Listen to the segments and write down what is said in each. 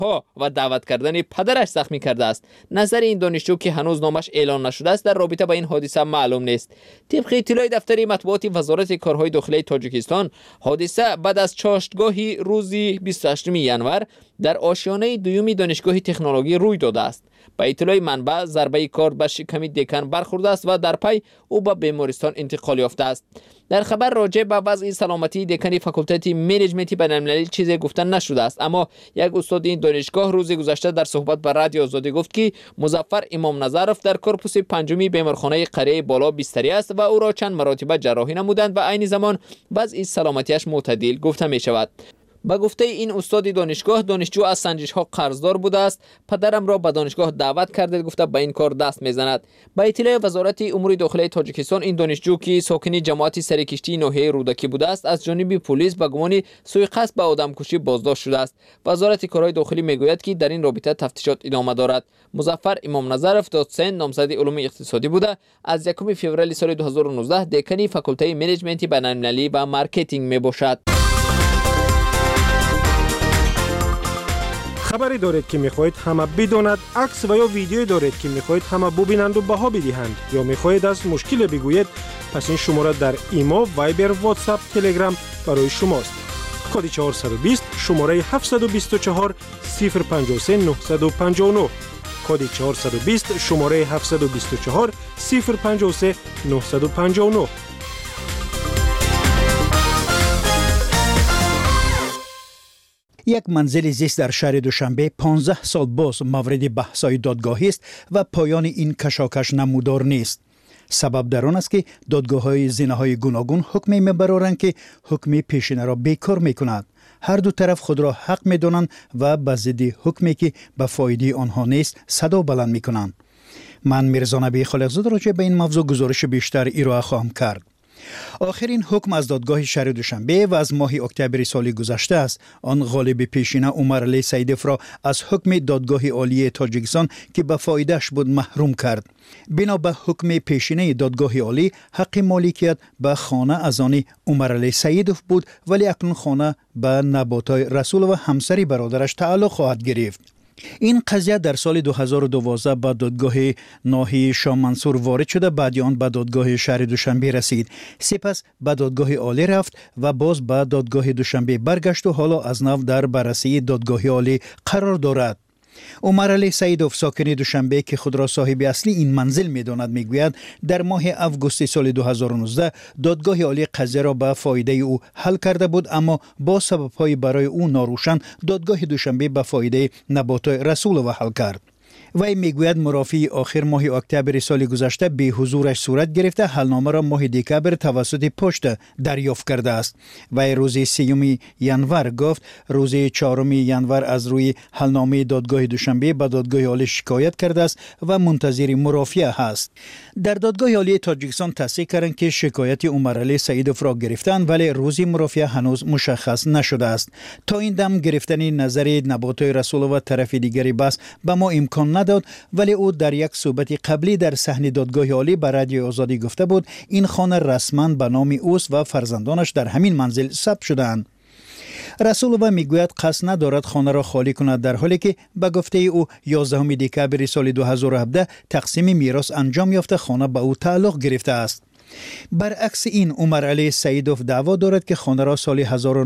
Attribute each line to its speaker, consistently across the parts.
Speaker 1: پا و دعوت کردن پدرش زخمی کرده است. نظر این دانشجو که هنوز نامش اعلان نشده است در رابطه با این حادثه معلوم نیست. طبق اطلاع دفتر مطبوعات وزارت کارهای داخلی تاجیکستان، حادثه بعد از چاشتگاهی روز 28 ژانویه در آشیانه دوم دانشگاه تکنولوژی روی داده است. با اطلاع منبع، ضربه کار به شکم دکان برخورده است و در پی او به بیمارستان انتقال یافته است. در خبر راجع به وضع سلامتی دکان فاکولته منیجمنت بین‌المللی چیزی گفته نشده است، اما یک استاد این دانشگاه روز گذشته در صحبت با رادیو آزادی گفت که مظفر امام نظرف در کورپوس پنجمی بیمارخانه قریه بالا بستری است و او را چند مرتبه جراحی نمودند و عین زمان وضع سلامتیش معتدل گفته می شود. با گفته این استاد دانشگاه، دانشجو از سنجش ها قرضدار بوده است. پدرم را به دانشگاه دعوت کرده گفته به این کار دست میزند. با اطلاع وزارت امور داخلی تاجیکستان، این دانشجو که ساکن جماعت سرکشتی ناحیه رودکی بوده است از جانب پلیس به گمان سوء قصد به آدمکشی بازداشت شده است. وزارت کارهای داخلی میگوید که در این رابطه تفتیشات ادامه دارد. مظفر امام نظرف دادسین نامزد علوم اقتصادی بوده. از 1 فوریه سال 2019 دکان فاکولته منیجمنت بین‌المللی و مارکتینگ میباشد.
Speaker 2: خبری دارید که میخواهید همه بداند، عکس و یا ویدیویی دارید که میخواهید همه ببینند و بها بدهند، یا میخواهید از مشکل بگویید، پس این شماره در ایما، وایبر، واتساپ، تلگرام برای شماست. کد 420 شماره 724 053 959. کد 420 شماره 724 053 959.
Speaker 3: یک منزل زیست در شهر دوشنبه 15 سال باز مورد بحث‌های دادگاهی است و پایان این کشاکش نمودار نیست. سبب در آن است که دادگاه‌های زینه‌های گوناگون حکمی می‌برند که حکم پیشینه را بیکار می‌کند. هر دو طرف خود را حق می‌دانند و به ضد حکمی که به فایده آنها نیست صدا بلند می‌کنند. من میرزا نبی خالقزاده راجع به این موضوع گزارش بیشتر ارائه خواهم کرد. آخرین حکم از دادگاه شهر دوشنبه و از ماه اکتبر سال گذشته است. آن غالب پیشینه عمر علی سیدف را از حکم دادگاه عالی تاجیکستان که به فایدهش بود محروم کرد. بنا به حکم پیشینه دادگاه عالی، حق مالکیت به خانه از آن عمر علی سیدف بود، ولی اکنون خانه به نباتای رسول و همسری برادرش تعلق خواهد گرفت. این قضیه در سال 2012 به دادگاه ناحیه شاه منصور وارد شده، بعد آن به دادگاه شهر دوشنبه رسید. سپس به دادگاه عالی رفت و باز به دادگاه دوشنبه برگشت و حالا از نو در بررسی دادگاه عالی قرار دارد. عمر علی سیدف ساکن دوشنبه که خود را صاحب اصلی این منزل می‌داند میگوید در ماه آگوست سال 2019 دادگاه عالی قضیه را به فایده او حل کرده بود، اما با سبب‌های برای او ناروشن دادگاه دوشنبه به فایده نباتای رسول و حل کرد. وی میگوید مرافعی آخر ماه اکتبر سال گذشته به حضورش صورت گرفته حلنامه را ماه دکبر توسط پشت دریافت کرده است. وی روز 3 ژانویه گفت روز 4 ژانویه از روی حلنامه دادگاه دوشنبه به دادگاه عالی شکایت کرده است و منتظر مرافعه است. در دادگاه عالی تاجیکستان تصدیق کردند که شکایت عمر علی سیدف را گرفتند، ولی روز مرافعه هنوز مشخص نشده است. تا این دم گرفتن نظر نباتای رسول و طرف دیگری بس به ما امکان نداد، ولی او در یک صحبت قبلی در صحن دادگاه عالی به رادیو آزادی گفته بود این خانه رسما به نام اوست و فرزندانش در همین منزل ثبت شده‌اند. رسولووا میگوید قصد ندارد خانه را خالی کند، در حالی که به گفته او 11 دکبر سال 2017 تقسیم میراث انجام یافته خانه به او تعلق گرفته است. برعکس این عمر علی سیدف دعوا دارد که خانه را سال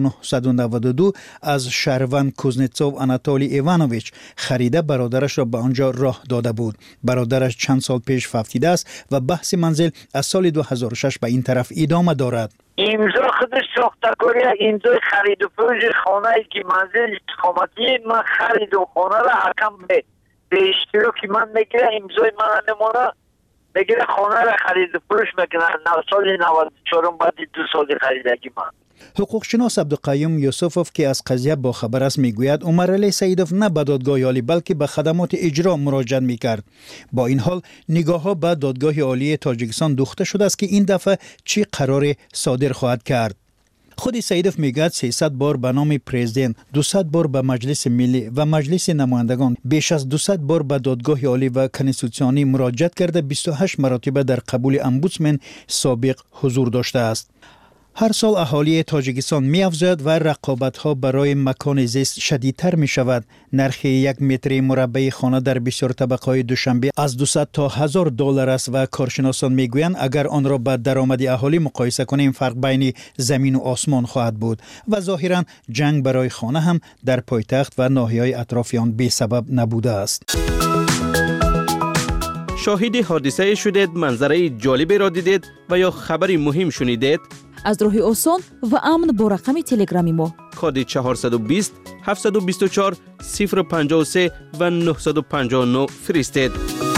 Speaker 3: 1992 از شهروند کوزنتسوف آناتولی ایوانوویچ خریده برادرش را به آنجا راه داده بود. برادرش چند سال پیش فوتیده است و بحث منزل از سال 2006 به این طرف ادامه دارد.
Speaker 4: امضا خودش ساختگاری امضای خرید و فروش خانه ای که منزل استقامتی من خرید و خانه را حکم به اشتراکی من میگیره، امضای من نمونه بگیره خانه را خرید و فروش میکنن. سال 94 بعد 2 سال خریدگی من.
Speaker 3: حقوق شناس عبدالقیوم یوسفوف که از قضیه با خبر است میگوید عمر علی سیدف نه به دادگاه عالی بلکه به خدمات اجرا مراجعه میکرد. با این حال نگاه ها به دادگاه عالی تاجیکستان دوخته شده است که این دفعه چی قرار صادر خواهد کرد. خود سیدف میگوید 300 بار به نام پرزیدنت، 200 بار به مجلس ملی و مجلس نمایندگان، بیش از 200 بار به دادگاه عالی و کنستیتوسیونی مراجعه کرده، 28 مرتبه در قبول امبودسمن سابق حضور داشته است. هر سال اهالی تاجیکستان می‌افزاید و رقابت‌ها برای مکان زیست شدیدتر می‌شود. نرخ 1 متر مربع خانه در بسیار طبقه‌های دوشنبه از 200 تا $1000 است و کارشناسان می‌گویند اگر آن را با درآمد اهالی مقایسه کنیم فرق بین زمین و آسمان خواهد بود و ظاهراً جنگ برای خانه هم در پایتخت و ناحیه‌های اطراف آن بی‌سبب نبوده است.
Speaker 5: شاهد حادثه شدید، منظره جالبی را دیدید و یا خبری مهم شنیدید؟
Speaker 6: از راه آسان و امن با رقم تلگرامی ما
Speaker 5: کد 420 724 053 و 959 فرستید.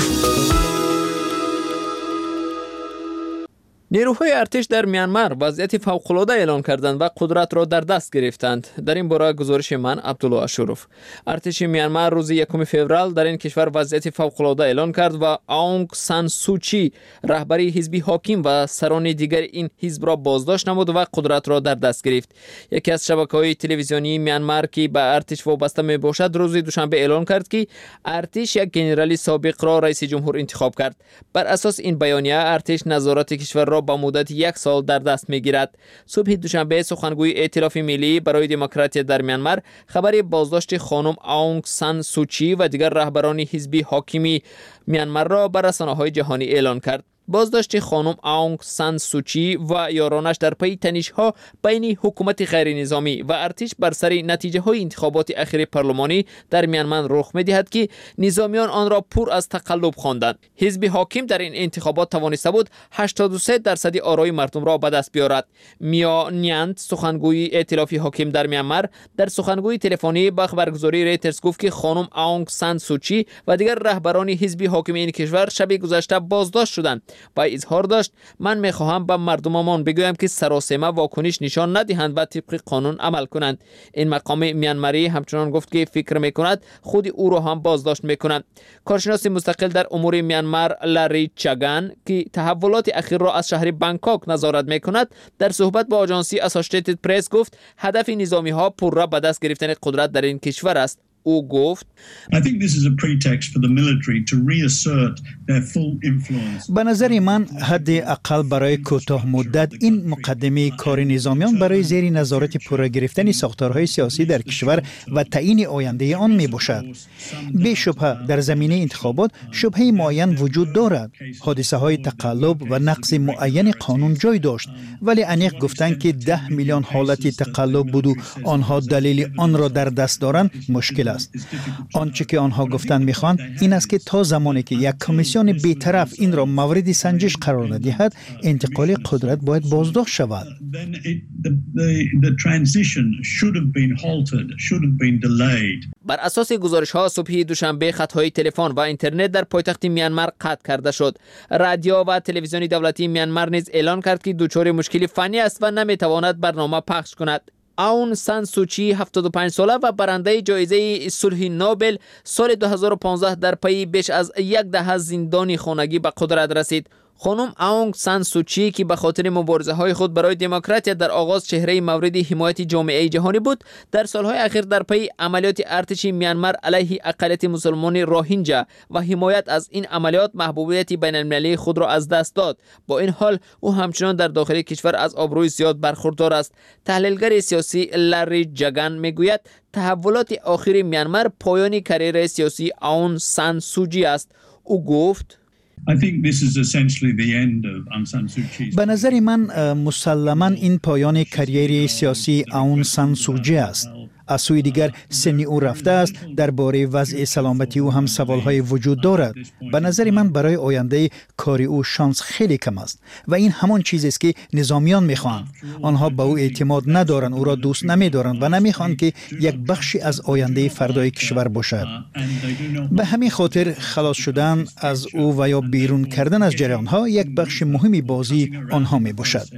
Speaker 1: نیروهای ارتش در میانمار وضعیت فوق‌العاده اعلان کردند و قدرت را در دست گرفتند. در این باره گزارش من عبدالله اشرف. ارتش میانمار روز 1 فوریه در این کشور وضعیت فوق‌العاده اعلان کرد و آنگ سان سوچی رهبری حزب حاکم و سران دیگر این حزب را بازداشت نمود و قدرت را در دست گرفت. یکی از شبکه‌های تلویزیونی میانمار که به ارتش وابسته میباشد روز دوشنبه اعلان کرد که ارتش یک ژنرال سابق را رئیس جمهور انتخاب کرد. بر اساس این بیانیه ارتش نظارت کشور را با مدت 1 سال در دست میگیرد. صبح دوشنبه سخنگوی ائتلاف ملی برای دموکراسی در میانمار خبر بازداشت خانم آنگ سان سوچی و دیگر رهبران حزب حاکمی میانمار را بر رسانه‌های جهانی اعلان کرد. بازداشت خانم آنگ سان سوچی و یارانش در پی تنش‌ها بین حکومت غیر نظامی و ارتش بر سر نتیجه‌های انتخابات اخیر پارلمانی در میانمار رخ می‌دهد که نظامیان آن را پر از تقلب خواندند. حزب حاکم در این انتخابات توانسته بود 83% آرای مردم را به دست بیاورد. میا نیانت سخنگوی ائتلاف حاکم در میانمار در سخنگوی تلفنی به خبرگزاری رویترز گفت که خانم آنگ سان سوچی و دیگر رهبران حزب حاکم این کشور شب گذشته بازداشت شدند. و اظهار داشت من میخواهم به مردممان بگویم که سراسیمه واکنش نشان ندهند و طبق قانون عمل کنند. این مقام میانماری همچنان گفت که فکر میکند خود او را هم بازداشت میکنند. کارشناس مستقل در امور میانمار لاری چاگان که تحولات اخیر را از شهر بانکوک نظارت میکند در صحبت با آژانسی اسوسییتد پرس گفت هدف نظامی ها پر را به دست گرفتن قدرت در این کشور است. او گفت
Speaker 3: به نظر من حد اقل برای کوتاه مدت این مقدمه کار نظامیان برای زیر نظارت پورا گرفتن ساختارهای سیاسی در کشور و تعیین آینده آن می باشد. بی شبهه در زمینه انتخابات شبهه معین وجود دارد. حادثه های تقلب و نقض معین قانون جای داشت، ولی انیق گفتند که 10 میلیون حالت تقلب بود و آنها دلیل آن را در دست دارند مشکل است. آنچه که آنها گفتند میخوان این است که تا زمانی که یک کمیسیون بی‌طرف این را مورد سنجش قرار ندهد انتقال قدرت باید بازداشت شود.
Speaker 1: بر اساس گزارش ها صبح دوشنبه خطهای تلفن و اینترنت در پایتخت میانمار قطع کرده شد. رادیو و تلویزیون دولتی میانمار نیز اعلان کرد که دچار مشکل فنی است و نمیتواند برنامه پخش کند. آنگ سان سوچی 75 ساله و برنده جایزه صلح نوبل سال 2015 در پی بیش از 10 دهه زندانی خانگی به قدرت رسید. خانم آنگ سان سوچی که به خاطر مبارزه‌های خود برای دموکراسی در آغاز چهره مورد حمایت جامعه جهانی بود، در سالهای اخیر در پی عملیات ارتش میانمار علیه اقلیت مسلمان روهینجا و حمایت از این عملیات محبوبیت بین‌المللی خود را از دست داد. با این حال او همچنان در داخل کشور از آبروی زیاد برخوردار است. تحلیلگر سیاسی لاری چاگان میگوید تحولات آخر میانمار پایان کریر سیاسی آنگ سان سوچی است. او گفت
Speaker 3: به نظر من مسلماً این پایان کریر سیاسی آنگ سان سوچی است. از سوی دیگر سن او رفته است، درباره وضع سلامتی او هم سوالهای وجود دارد. به نظر من برای آینده کار او شانس خیلی کم است و این همان چیزی است که نظامیان میخواهند. آنها به او اعتماد ندارند، او را دوست نمیدارند و نمیخواهند که یک بخشی از آینده فردای کشور باشد. به همین خاطر خلاص شدن از او و یا بیرون کردن از جریان ها یک بخش مهمی بازی آنها می باشد.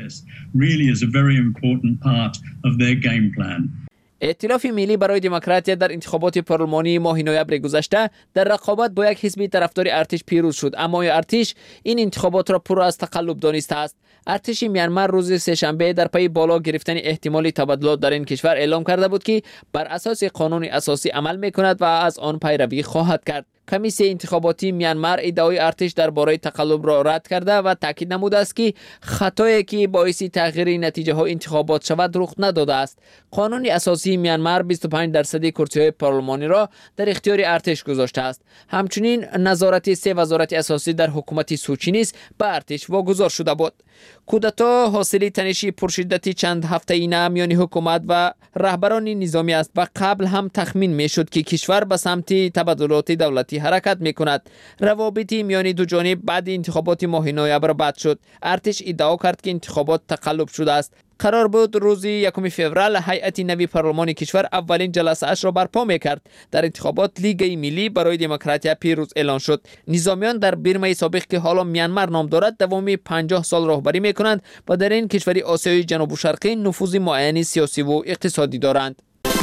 Speaker 1: ائتلاف ملی برای دموکراسی در انتخابات پارلمانی ماه نوامبر گذشته در رقابت با یک حزب طرفدار ارتش پیروز شد، اما ارتش این انتخابات را پر از تقلب دانسته است. ارتش میانمار روز سه‌شنبه در پی بالا گرفتن احتمال تبادلات در این کشور اعلام کرده بود که بر اساس قانون اساسی عمل میکند و از آن پیروی خواهد کرد. کمیسیون انتخاباتی میانمار ادعای ارتش درباره تقلب را رد کرده و تاکید نموده است که خطایی که باعث تغییر نتیجه های انتخابات شود رخ نداده است. قانون اساسی میانمار 25% کرسی‌های پارلمانی را در اختیار ارتش گذاشته است. همچنین نظارت 3 وزارت اساسی در حکومت سوچی نیز به ارتش واگذار شده بود. کودتا حاصل تنشی پرشدت چند هفته‌ای میان حکومت و رهبران نظامی است و قبل هم تخمین میشد که کشور به سمت تبادلات دولتی حرکت میکند. روابط میان دو جانب بعد انتخابات ماه نوامبر بد شد. ارتش ادعا کرد که انتخابات تقلب شده است. قرار بود روز 1 فوریه هیئت نوی پارلمان کشور اولین جلسه اش را برپا میکرد. در انتخابات لیگ ملی برای دموکراسی پیروز اعلان شد. نظامیان در برمه سابق که حالا میانمار نام دارد دوام 50 سال راهبری میکنند و در این کشور آسیای جنوب شرقی نفوذ معین سیاسی و اقتصادی دارند.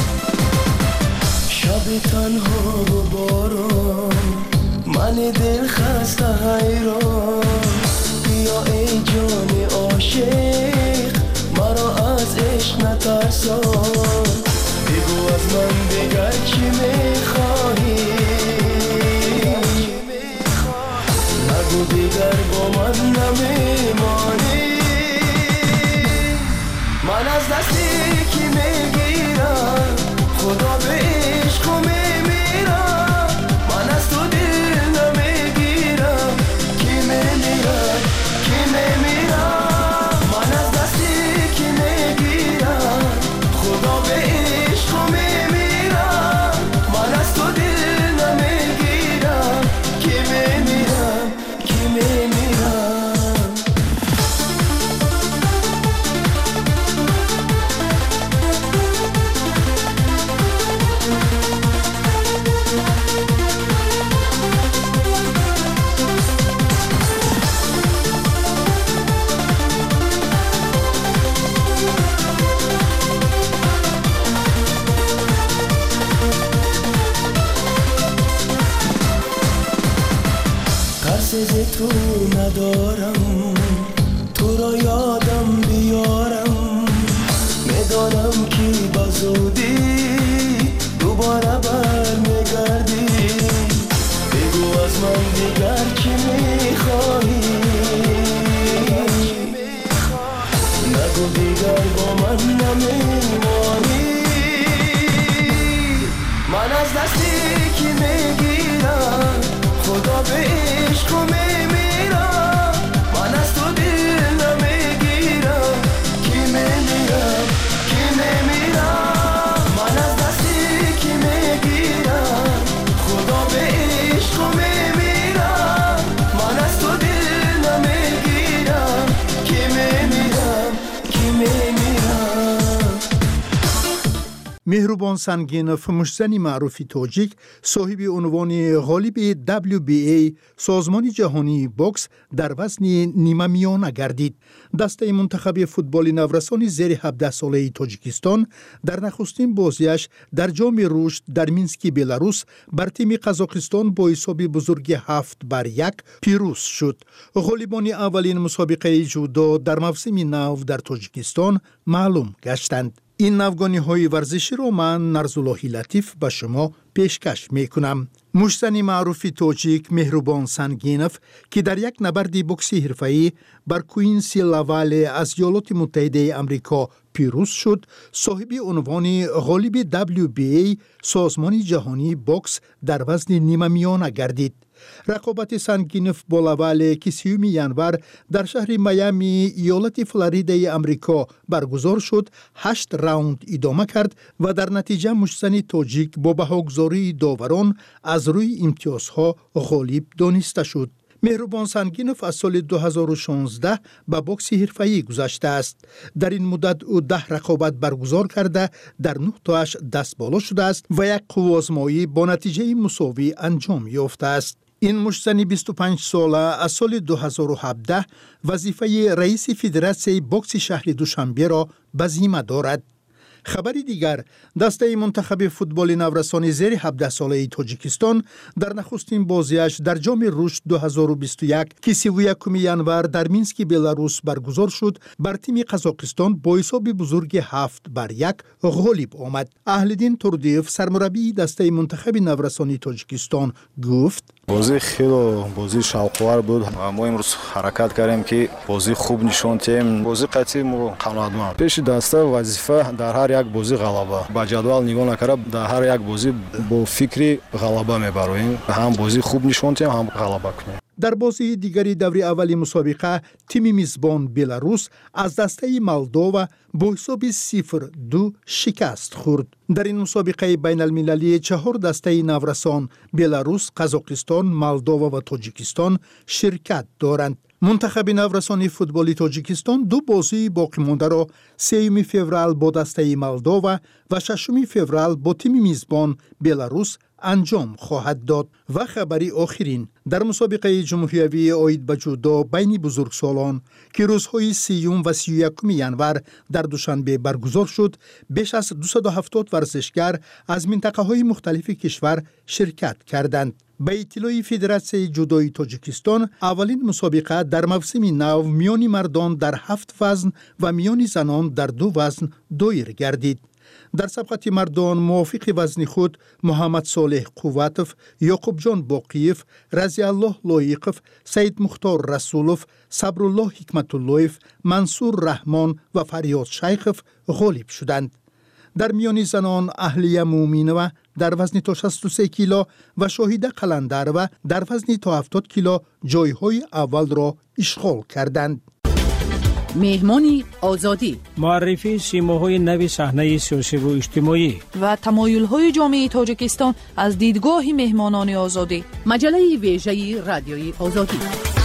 Speaker 7: شب تنها و باران، من دل خسته حیران، بیا ای جان عاشق مرا از عشق نترسان، بگو از من دیگر چی میخواهی، نگو دیگر با من نمیمانی، من از دستی کی میگیرم خدا به عشق میمیرم، من از تو دل نمیگیرم کی میمیرم کی میمیرم، من از دستی کی میگیرم خدا به عشق میمیرم، من از تو دل نمیگیرم کی میمیرم کی میمیرم. ترس تو ندارم، تو را یادم بیارم، میدانم که بزودی دوباره برمیگردی، بگو از من دیگر چی میخواهی، نگو دیگر با من نمیمانی، من از دستی کی میگیرم خدا به عشق میمیرم، من از تو دل نمیگیرم کی میمیرم کی میمیرم، من از دستی کی میگیرم خدا به عشق میمیرم، من از تو دل نمیگیرم کی میمیرم کی میمیرم.
Speaker 3: مهربان سنگینف مشزن معروف تاجیک صاحب عنوان غالب WBA سازمان جهانی بوکس در وزن نیمه میانه گردید. دسته منتخب فوتبال نورسان زیر 17 ساله تاجیکستان در نخستین بازیش در جام رشد در مینسک بلاروس بر تیم قزاقستان با حساب بزرگ 7-1 پیروز شد. غالبان اولین مسابقه جودو در موسم نو در تاجیکستان معلوم گشتند. این نوگانی های ورزشی رو من نرزاللهی لطیف به شما پیشکش میکنم. مشتنی معروف تاجیک مهربان سنگینف که در یک نبرد بوکسی حرفه‌ای بر کوینسی لاوال از ایالات متحده آمریکا پیروز شد، صاحب عنوان غالب WBA سازمان جهانی بوکس در وزن نیمه میانه گردید. رقابت سنگینف با لاوال که 30 ینور در شهر میامی ایالت فلوریدا آمریکا برگزار شد 8 راوند ادامه کرد و در نتیجه مشتنی تاجیک با بهاگذاری داوران از روی امتیازها غالب دانسته شد. مهربان سنگینف از سال 2016 به بوکس حرفه‌ای گذشته است. در این مدت او 10 رقابت برگزار کرده در 9 تاش دست بالا شده است و یک قوازمایی با نتیجه مساوی انجام یافته است. این مشتنی 25 ساله از سال 2017 وظیفه رئیس فدراسیون بوکس شهر دوشنبه را به ذمه دارد. خبری دیگر، دسته منتخب فوتبال نورسانی زیر 17 ساله تاجیکستان در نخستین بازیش در جام رشد 2021 که 31 ینور در مینسک بلاروس برگزار شد، بر تیم قزاقستان با حساب بزرگ 7-1 غالب آمد. اهلدین توردیف سرمربی دسته منتخب نورسانی تاجیکستان گفت:
Speaker 8: بازی خیلی بازی شوق‌آور بود. ما امروز حرکت کردیم که بازی خوب نشون دهیم. بازی قطعی ما قناعتمند. پیش دسته وظیفه در هر یک بازی غلبه. با جدول نگاه نکرده در هر یک بازی با فکری غلبه میبریم. هم بازی خوب نشون دهیم هم غلبه کنیم.
Speaker 3: در بازی دیگری دوره اولی مسابقه تیم میزبان بلاروس از دسته مولدووا با حساب 0-2 شکست خورد. در این مسابقه بین المللی 4 دسته نورسان بلاروس، قزاقستان، مولدووا و تاجیکستان شرکت دارند. منتخب نورسانی فوتبالی تاجیکستان 2 بازی باقی مانده را 3 فوریه با دسته مولدووا و 6 فوریه با تیم میزبان بلاروس انجام خواهد داد. و خبری آخرین، در مسابقه جمهوری عاید به جودو بین بزرگسالان که روزهای 30 و 31 ینور در دوشنبه برگزار شد، بیش از 270 ورزشگر از منطقه‌های مختلف کشور شرکت کردند. به اطلاع فدراسیون جودوی تاجیکستان، اولین مسابقه در موسم نو میان مردان در 7 وزن و میان زنان در 2 وزن دایر گردید. در سبقت مردان موافق وزن خود محمد صالح قوتف، یعقوب جان باقیف، رضی الله لایقف، سید مختار رسولف، صبرالله حکمت اللهف، منصور رحمان و فریاد شیخف غالب شدند. در میان زنان اهلیه مومینوه در وزن تا 63 کیلو و شاهیده قلندرو در وزن تا 70 کیلو جایهای اول را اشغال کردند.
Speaker 9: مهمانی آزادی،
Speaker 10: معرفی سیماهای نو صحنه سیاسی و اجتماعی
Speaker 6: و تمایل‌های جامعه تاجیکستان از دیدگاه مهمانان آزادی.
Speaker 9: مجله ویژه رادیوی آزادی.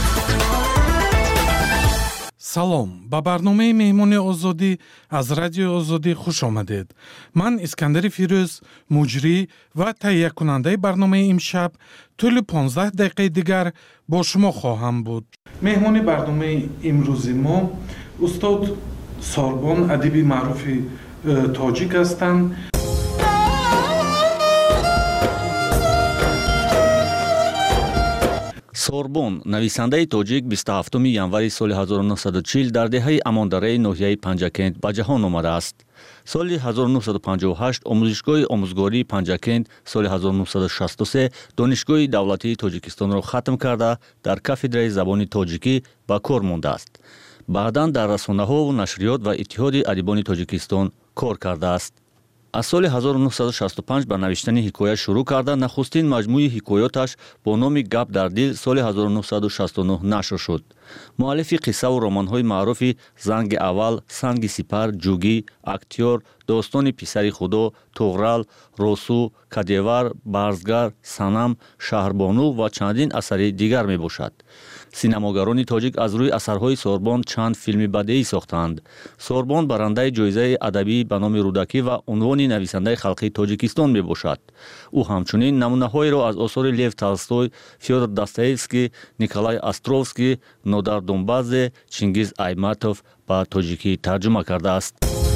Speaker 11: салом, ба барномаи меҳмони озодӣ аз радиои озодӣ хуш омадед. ман искандари фирӯз, муҷрӣ ва таҳиякунандаи барномаи имшаб тӯли 15 дақиқаи дигар бо шумо хоҳам буд. меҳмони барномаи имрӯзи мо устод Сорбон, адиби маъруфи тоҷик ҳастанд.
Speaker 12: Сорбон, нависандаи тоҷик 27 январи соли 1940 дар деҳаи Амондараи ноҳияи Панҷакент ба ҷаҳон омадааст. соли 1958 омӯзишгоҳи омӯзгории Панҷакент, соли 1963 донишгоҳи давлатии Тоҷикистонро хатм карда дар кафедраи забони тоҷикӣ ба кор мондааст. баъдан дар расонаҳову нашриёт ва иттиҳоди адибони Тоҷикистон кор кардааст. аз соли 1965 ба навиштани ҳикоя шурӯъ карда нахустин маҷмӯи ҳикоёташ бо номи «Гап дар дил» соли 1969 нашр шуд. муаллифи қиссаву романҳои маъруфи «Занги аввал», «Санги сипар», «Ҷугӣ», «Актёр», «Достони писари худо», «Туғрал», «Росу», «Кадевар», «Барзгар», «Санам», «Шаҳрбону» ва чандин асари дигар мебошад. синамогарони тоҷик аз рӯи асарҳои Сорбон чанд филми бадеӣ сохтаанд. Сорбон барандаи ҷоизаи адабӣ ба номи рӯдакӣ ва унвони нависандаи халқии Тоҷикистон мебошад. ӯ ҳамчунин намунаҳоеро аз осори Лев Толстой, Фёдор Достоевский, Николай Островский, Нодар Донбаззе, Чингиз Айматов ба тоҷикӣ тарҷума кардааст.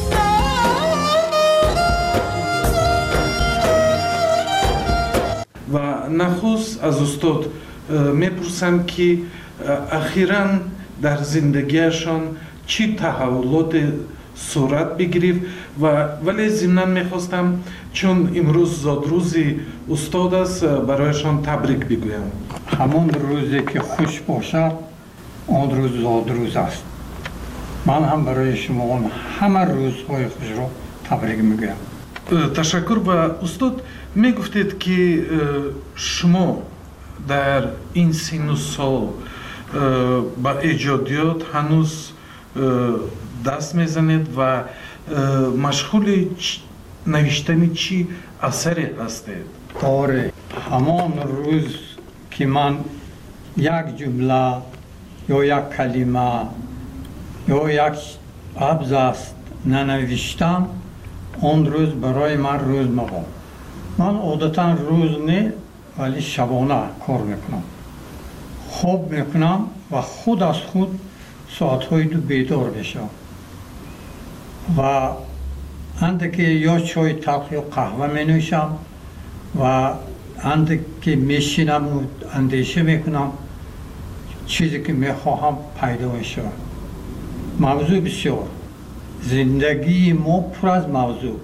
Speaker 11: ва нахуст аз устод мепурсам ки ахиран дар зиндагиашон чӣ таҳаввулоте сурат бигирифт вале зимнан мехостам чун имрӯз зодрӯзи устод аст барояшон табрик бигӯям.
Speaker 13: ҳамон рӯзе ки хуш бошад он рӯз зодрӯз аст. ман ҳам барои шумо ҳама рӯзҳои хушро табрик мегӯям.
Speaker 11: ташаккур. ва устод мегуфтед ки шумо дар ин синну сол ба эҷодиёт ҳанӯз даст мезанед ва машғули навиштани чӣ асаре ҳастед?
Speaker 13: оре, ҳамон рӯз ки ман як ҷумла ё як калима ё як абзац нанавиштам, он рӯз барои ман рӯз мабод. ман одатан рӯз не, вале шабона кор мекунам. хоб мекунам ва худ аз худ соатҳои ду бедор мешавам. ва انده که یا چای تلخ یا قهوه می نوشم و انده که میشینم و اندیشه میکنم چیزی که میخواهم پیدا میشود. موضوع بسیار، زندگی ما پر از موضوع،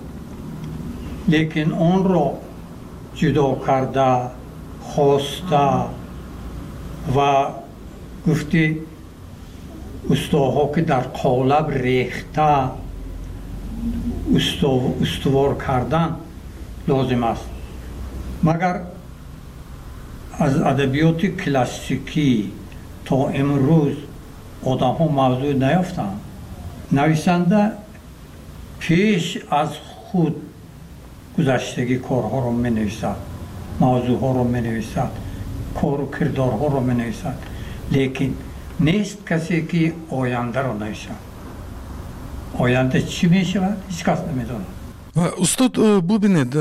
Speaker 13: لیکن اون را جدا کرده، خواسته و گفتی استوها که در قالب ریخته استوار کردن لازم است. مگر از ادبیات کلاسیکی تا امروز آدم ها موضوع نیافتند. نویسنده پیش از خود گذشتگی کارها را می نویسد، موضوع ها را می نویسد، کار و کردارها را می نویسد، لیکن نیست کسی که آینده را نویسد. آینده چی می شود؟ هیچ کس نمی داند.
Speaker 11: استاد ببینید،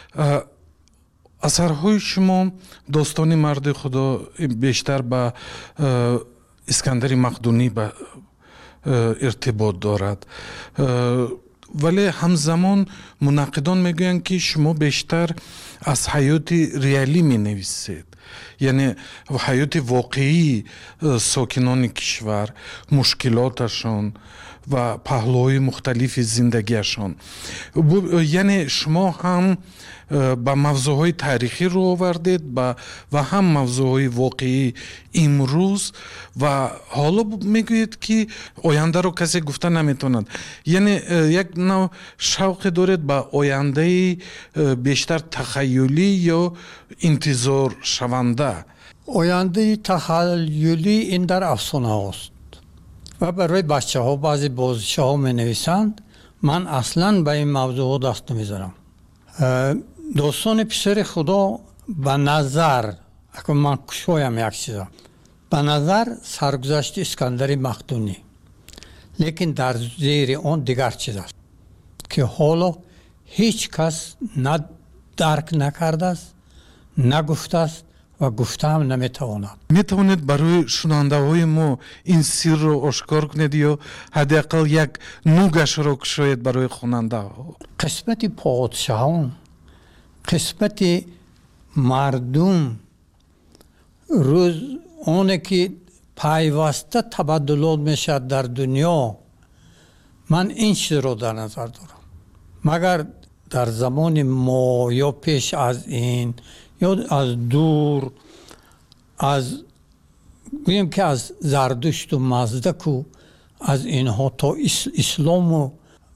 Speaker 11: اثرهای شما داستان مرد خدا بیشتر به اسکندر مقدونی به ارتباط دارد، ولی همزمان منقدان میگویند که شما بیشتر از حیات ریالی می نویسید، یعنی حیات واقعی ساکنان کشور، مشکلاتشان و پهلوهای مختلف زندگیشان. یعنی شما هم با موضوعهای تاریخی رو آوردید و هم موضوعهای واقعی امروز، و حالا میگویید که آینده رو کسی گفته نمیتوند. یعنی یک نوع شوق دارید با آینده بیشتر تخیلی یا انتظار شونده؟
Speaker 13: آینده تخیلی این در افسانه هاست و برای بچه ها بعضی بازیچه ها می نویسند. من اصلا به این موضوع دست نمیذارم. داستان پسر خدا به نظر، اگر من کشایم یک چیزا، به نظر سرگذشت اسکندر مقدونی، لیکن در زیر آن دیگر چیز است که حالا هیچ کس نه درک نکرده است، نگفته است و گفته هم نمیتواند.
Speaker 11: میتوانید برای شنونده های ما این سر رو آشکار کنید یا حداقل یک نوگش رو کشاید برای خواننده ها؟
Speaker 13: قسمت پادشاهان، قسمت مردم، روز اونه که پیوسته تبادلات میشد در دنیا، من این چیز رو در نظر دارم. مگر در زمان ما یا پیش از این یا از دور، از گویم که از زردشت و مزدک و از اینها تا اسلام و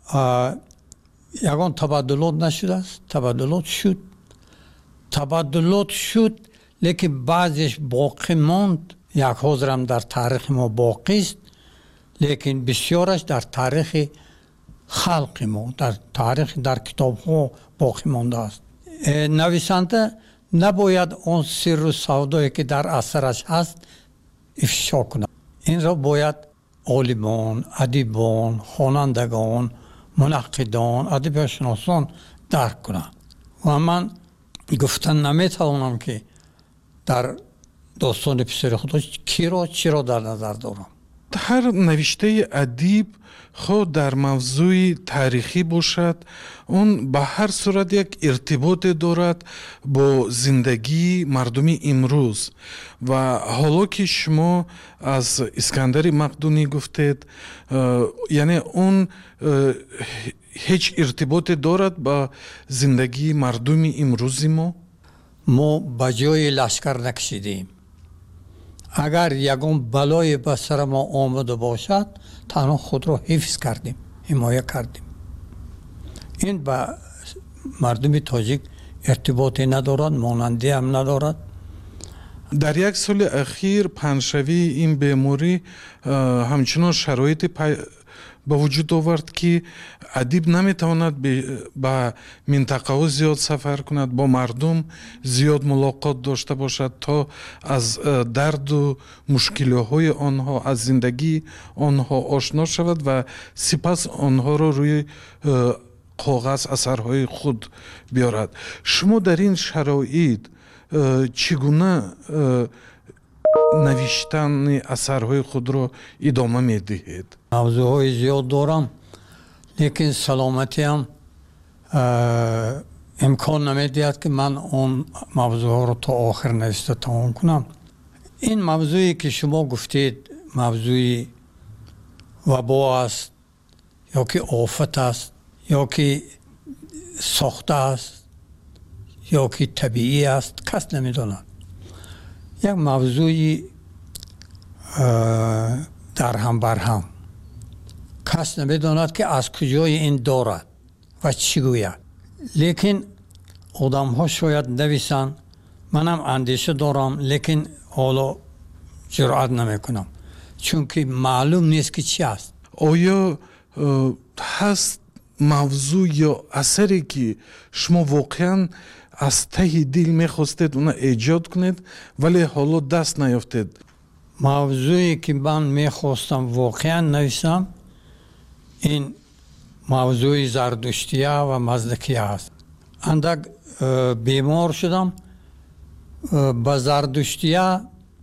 Speaker 13: یگان تبادلات نشده است. تبادلات شد لیکن بعضش باقی ماند. یک حضرم در تاریخ ما باقی است، لیکن بسیارش در تاریخ خلق ما، در تاریخ، در کتاب ها باقی مانده است. نویسنده نباید اون سر و سودایی که در اثرش هست افشا کنه. این را باید عالمان، ادیبان، خوانندگان، منقدان، ادبیاتشناسان درک کنند. و من گفتن نمیتوانم که در داستان پسر خدا چی را در نظر دارم.
Speaker 11: هر نوشته ادیب خود در موضوع تاریخی باشد، اون به هر صورت یک ارتباط دارد با زندگی مردمی امروز. و حالا که شما از اسکندر مقدونی گفتید، یعنی اون هیچ ارتباط دارد با زندگی مردمی امروزی ما؟
Speaker 13: ما به جای لشکر نکشیدیم. اگر یگان بلای به سر ما آمده باشد، تنها خود را حفظ کردیم، حمایه کردیم. این به مردم تاجیک ارتباطی ندارد، مانندی هم ندارد.
Speaker 11: در یک سال اخیر پنشوی این بیماری همچنان شرایط به وجود آورد که ادیب نمیتواند به منطقه ها زیاد سفر کند، با مردم زیاد ملاقات داشته باشد تا از درد و مشکل‌های آنها، از زندگی آنها آشنا شود و سپس آنها را روی کاغذ اثرهای خود بیارد. شما در این شرایط چگونه نوشتن اثرهای خود را ادامه میدهید؟
Speaker 13: موضوعهای زیاد دارم، لیکن سلامتی هم امکان نمیدهد که من اون موضوع رو تا آخر نوشته تمام کنم. این موضوعی که شما گفتید موضوعی وبا است یا که آفت است یا که ساخته است یا که طبیعی است کس نمیداند. یک موضوعی در هم بر هم کس نمیداند که از کجای این دارد و چی گوید. لیکن آدم ها شاید نویسن، منم اندیشه دارم لیکن حالا جرأت نمی کنم چون که معلوم نیست که چی است.
Speaker 11: آیا هست موضوع یا اثری که شما واقعا از ته دل میخواستید اون ایجاد کنید ولی حالا دست نیافتید؟
Speaker 13: موضوعی که من میخواستم واقعا نویسم این موضوع زردشتیه و مزدکیه است. اندک بیمار شدم، با زردشتیه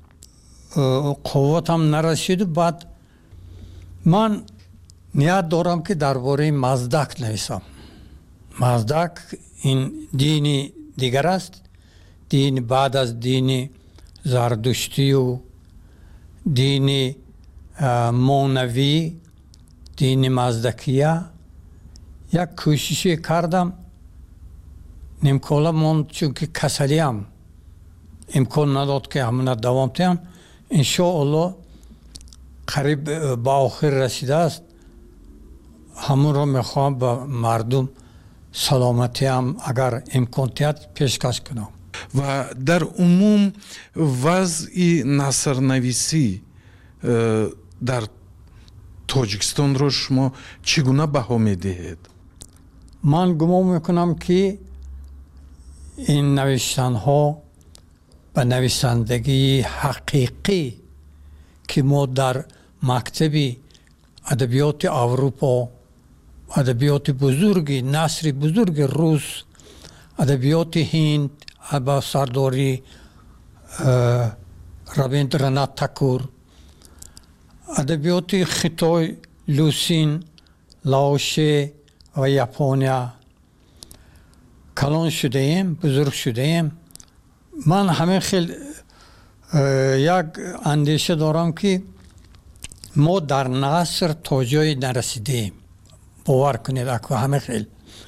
Speaker 13: قوتم نرسید. بعد من نیت دارم که درباره مزدک نویسم. مزدک این دینی دیگر است، دین بعد از دین زردشتی و دین مونوی، دین مزدکیه. یک کوششی کردم، نیمکالا موند چون که کسلیم امکان نداد که همون دوام تیم. انشاءالله قریب با آخر رسیده است. همون رو میخوام به مردم سلامتی هم اگر امکانیت پیشکش کنم.
Speaker 11: و در عموم وضع نثرنویسی در تاجیکستان رو شما چگونه بها میدهید؟
Speaker 13: من گمان میکنم که این نوشتن ها به نویسندگی حقیقی که ما در مکتب ادبیات اروپا، ادبیات بزرگی، نثر بزرگ روس، ادبیات هند با سرداری رابیندرانات تاکور، ادبیات خیتای لوسین، لاوشه و یاپونیا کلان شده ایم، بزرگ شده ایم. من همه خیلی یک اندیشه دارم که ما در نثر تا جای نرسیده ایم. باور کنید اکو همه خیلی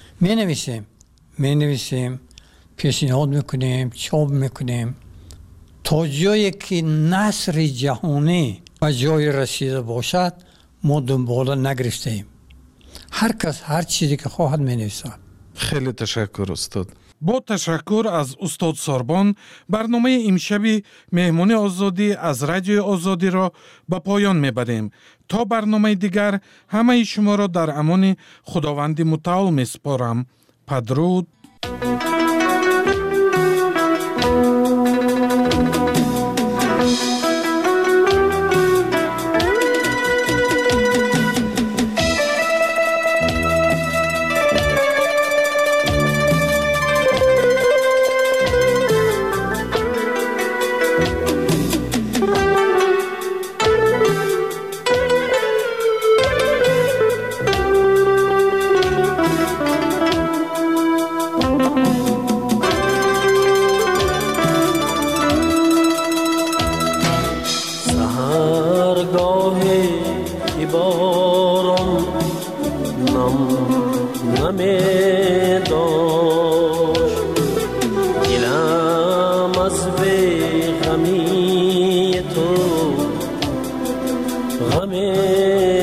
Speaker 13: می نویسیم پیشنهاد میکنیم، چاپ میکنیم تا جایی که نثر جهانی و جای رسیده باشد ما دنبال نگرفته ایم. هر کس هر چیزی که خواهد می نویسد.
Speaker 11: خیلی تشکر استاد. با تشکر از استاد ساربان برنامه امشبی مهمانی آزادی از رادیو آزادی را به پایان میبریم. تا برنامه دیگر همه شما را در امان خداوند متعال میسپارم. بدرود.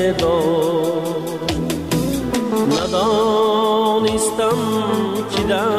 Speaker 14: ندانستم که در